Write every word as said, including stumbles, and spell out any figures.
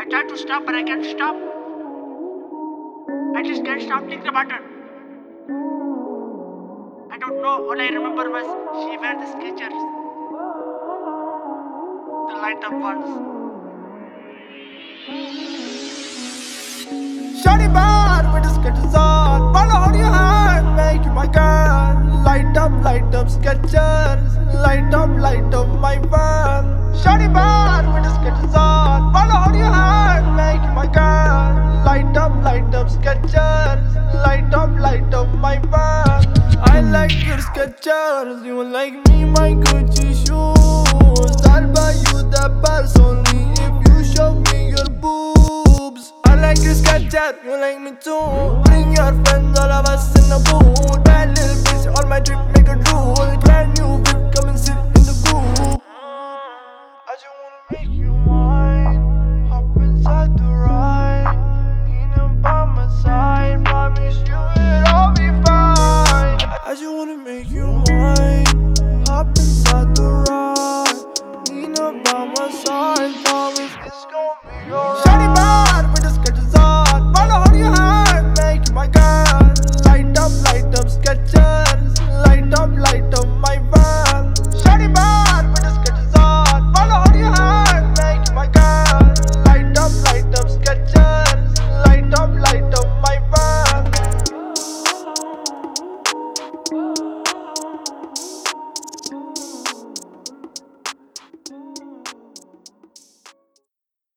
try to stop, but I can't stop. I just can't stop thinking about her. I don't know. All I remember was she wear the Skechers, the light up ones. Shawty bad with the Skechers on. Follow hold your hand, make you my girl. Light up, light up Skechers. Light up, light up my fan. Shawty bad with the Skechers on. Follow hold your hand, make you my girl. Light up, light up Skechers. Light up, light up my fan. I like your Skechers. You like me, my Gucci shoes. I'll buy you the purse only if you show me your boobs. I like your Skechers, you like me too. Bring your friends, all of us in the booth. Bad little bitch, on my trip, make a drool. Brand new whip, come and sit in the coupe. I just wanna make you mine. Hop inside the ride. Need him by my side. Promise you it'll all be fine. I just wanna make you mine. Hop inside the ride. Need him by my side. Promise it's gonna be alright. Shawty bad with the Skechers on. Follow hold your hand, make you my girl. Light up, light up Skechers.